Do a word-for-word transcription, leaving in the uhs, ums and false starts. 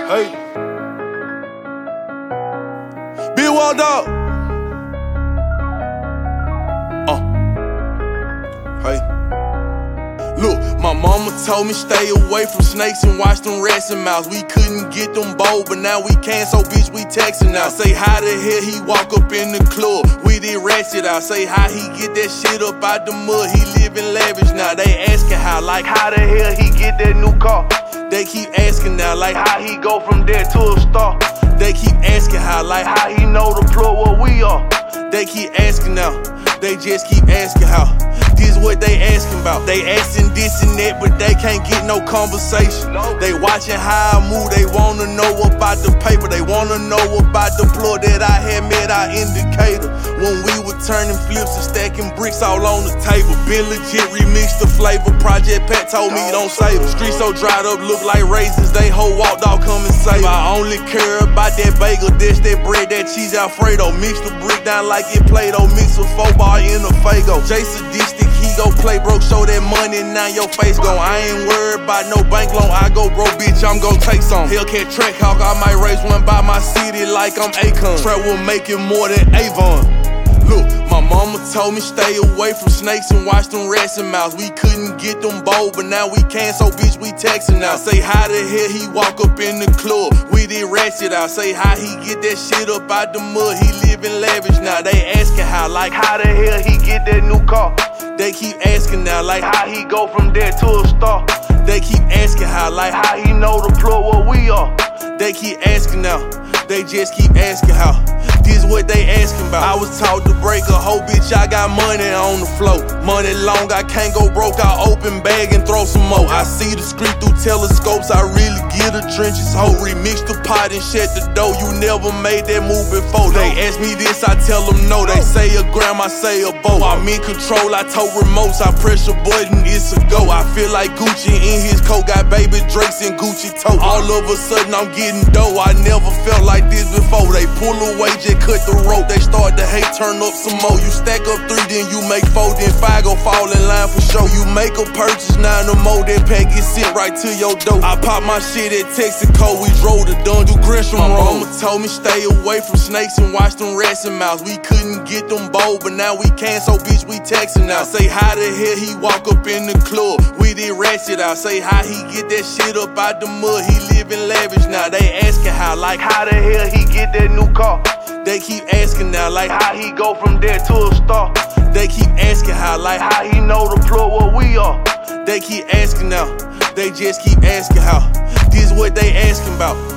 Hey. Big Wall Dog. Uh. Hey. Look, my mama told me stay away from snakes and watch them rats and mouths. We couldn't get them bold, but now we can, so bitch, we texting now. Say how the hell he walk up in the club with it ratchet out. Say how he get that shit up out the mud, he living lavish now. They asking how, like how the hell he get that new car. They keep asking now, like how he go from there to a star. They keep asking how, like how he know the plug where we are. They keep asking now, they just keep asking how. This what they asking about. They asking this and that, but they can't get no conversation. They watching how I move, they wanna know about the paper. They wanna know about the plug that I had met our indicator. When we were turning flips and stacking bricks all on the table. Been legit, remixed the flavor. Project Pat told me don't save it. Streets so dried up, look like raisins. They whole walked out, come and save it. I only care about that bagel dish, that bread, that cheese Alfredo. Mix the brick down like it Play-Doh. Mix with four bar in a Fago. Jay sadistic, he go play broke, show that money, now your face go. I ain't worried about no bank loan, I go broke, bitch, I'm gon' take some. Hellcat track hawk, I might race one by my city like I'm Akon. Trap will make it more than Avon. Look, my mama told me stay away from snakes and watch them rats and mouths. We couldn't get them bold, but now we can, so bitch, we texting now. Say how the hell he walk up in the club with it ratchet out. Say how he get that shit up out the mud, he living lavish now. They asking how, like how the hell he get that new car. They keep asking now, like how he go from there to a star. They keep asking how, like how he know the plug where we are. They keep asking now, they just keep asking how. This what they asking about. I was taught to break a hoe, bitch, I got money on the floor. Money long, I can't go broke, I open bag and throw some more. I see the street through telescopes, I really get the trenches hoe. Remix the pot and shut the door, you never made that move before. They ask me this, I tell them no. They say a gram, I say a bow. I'm in control, I told remotes, I press a button, it's a go. I feel like Gucci in his coat, got baby Drakes and Gucci toe. All of a sudden I'm getting dough, I never felt like this before. They pull away, just cut the rope, they start to hate, turn up some more. You stack up three, then you make four, then five go fall in line for sure. You make a purchase, now the more that pack get sent right to your door. I pop my shit at Texaco, we drove to Dungeon Gresham Road. My mama told me stay away from snakes and watch them rats and mouths. We couldn't get them bold, but now we can, so bitch, we texting now. Say how the hell he walk up in the club with it ratchet out. Say how he get that shit up out the mud, he living lavish now. They asking how, like how the hell he get that new car. They keep asking now, like how he go from there to a star. They keep asking how, like how he know the plug where we are. They keep asking now, they just keep asking how. This what they asking about.